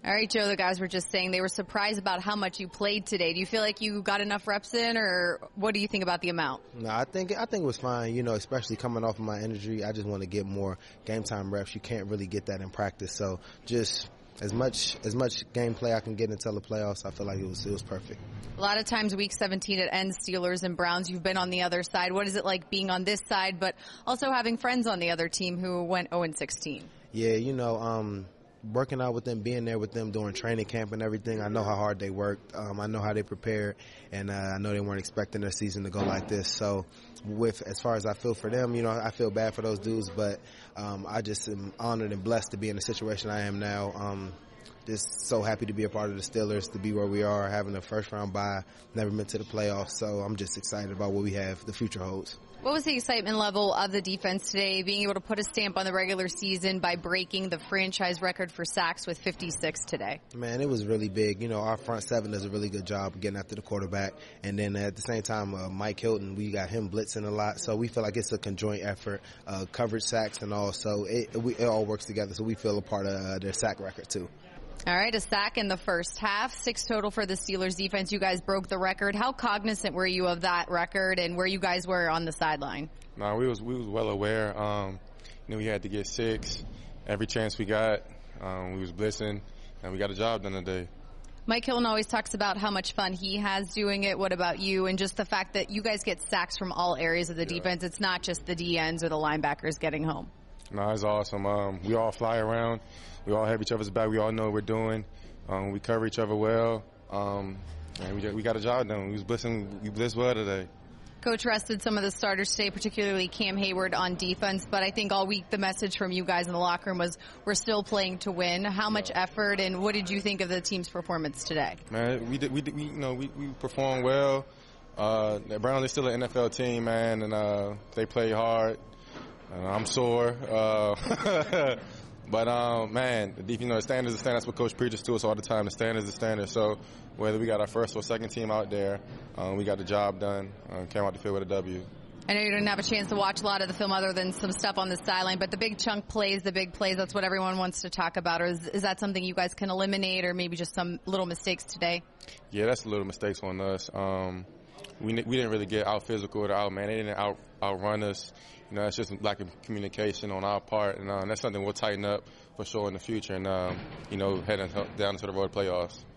All right, Joe, the guys were just saying they were surprised about how much you played today. Do you feel like you got enough reps in, or what do you think about the amount? No, I think it was fine, especially coming off of my injury. I just want to get more game time reps. You can't really get that in practice. So just as much gameplay I can get until the playoffs, I feel like it was perfect. A lot of times week 17 it ends Steelers and Browns. You've been on the other side. What is it like being on this side, but also having friends on the other team who went 0-16? Yeah, working out with them, being there with them during training camp and everything, I know how hard they worked. I know how they prepared, and I know they weren't expecting their season to go like this. So as far as I feel for them, I feel bad for those dudes, but I just am honored and blessed to be in the situation I am now. Just so happy to be a part of the Steelers, to be where we are, having a first-round bye, never been to the playoffs. So I'm just excited about what we have, the future holds. What was the excitement level of the defense today, being able to put a stamp on the regular season by breaking the franchise record for sacks with 56 today? Man, it was really big. Our front seven does a really good job getting after the quarterback. And then at the same time, Mike Hilton, we got him blitzing a lot. So we feel like it's a conjoint effort, coverage, sacks, and all. So it all works together. So we feel a part of their sack record, too. All right, a sack in the first half, 6 total for the Steelers defense. You guys broke the record. How cognizant were you of that record and where you guys were on the sideline? No, we was well aware. We had to get 6 every chance we got. We was blitzing, and we got a job done today. Mike Hilton always talks about how much fun he has doing it. What about you? And just the fact that you guys get sacks from all areas of the defense. It's not just the DNs or the linebackers getting home. No, it's awesome. We all fly around. We all have each other's back. We all know what we're doing. We cover each other well. And we got a job done. We was blitzing. We blitzed well today. Coach rested some of the starters today, particularly Cam Hayward on defense. But I think all week the message from you guys in the locker room was we're still playing to win. How much effort and what did you think of the team's performance today? Man, we performed well. The Browns are still an NFL team, man, and they play hard. I'm sore. But, man, the standards are standards. That's what Coach preaches to us all the time. The standards are standards. So whether we got our first or second team out there, we got the job done. Came out the field with a W. I know you didn't have a chance to watch a lot of the film other than some stuff on the sideline, but the big chunk plays, the big plays, that's what everyone wants to talk about. Or is that something you guys can eliminate or maybe just some little mistakes today? Yeah, that's little mistakes on us. We didn't really get out physical or out, man. They didn't outrun us. It's just lack of communication on our part, and that's something we'll tighten up for sure in the future and, heading down to the road playoffs.